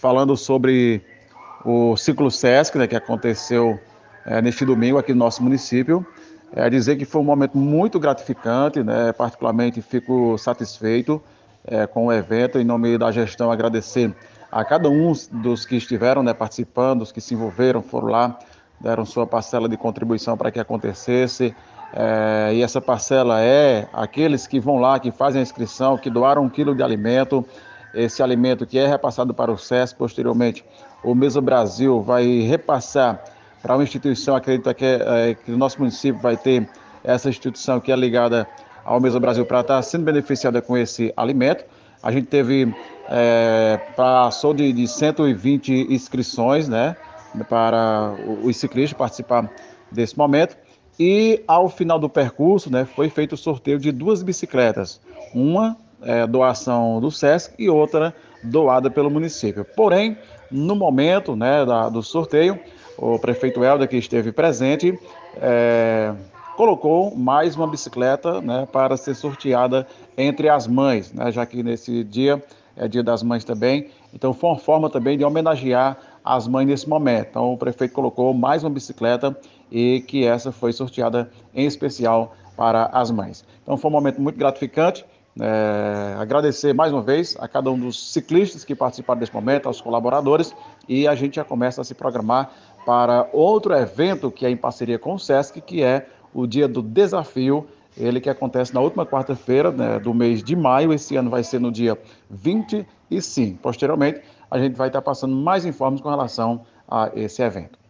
falando sobre o Ciclo Sesc, né, que aconteceu neste domingo aqui no nosso município. Dizer que foi um momento muito gratificante, né, particularmente fico satisfeito com o evento. Em nome da gestão, agradecer a cada um dos que estiveram, né, participando, os que se envolveram, foram lá, deram sua parcela de contribuição para que acontecesse. E essa parcela é aqueles que vão lá, que fazem a inscrição, que doaram 1 quilo de alimento. Esse alimento que é repassado para o Sesc, posteriormente o Mesa Brasil vai repassar para uma instituição, acredito que o nosso município vai ter essa instituição que é ligada ao Mesa Brasil para estar sendo beneficiada com esse alimento. A gente teve, passou de 120 inscrições, né, para os ciclistas participar desse momento. E ao final do percurso, né, foi feito o sorteio de 2 bicicletas, uma doação do Sesc e outra doada pelo município. Porém, no momento, né, do sorteio, o prefeito Helder, que esteve presente, colocou mais uma bicicleta, né, para ser sorteada entre as mães, né, já que nesse dia é Dia das Mães também. Então foi uma forma também de homenagear as mães nesse momento. Então o prefeito colocou mais uma bicicleta e que essa foi sorteada em especial para as mães. Então foi um momento muito gratificante. Agradecer mais uma vez a cada um dos ciclistas que participaram desse momento, aos colaboradores, e a gente já começa a se programar para outro evento que é em parceria com o Sesc, que é o Dia do Desafio, ele que acontece na última quarta-feira, né, do mês de maio. Esse ano vai ser no dia 25. Posteriormente, a gente vai estar passando mais informes com relação a esse evento.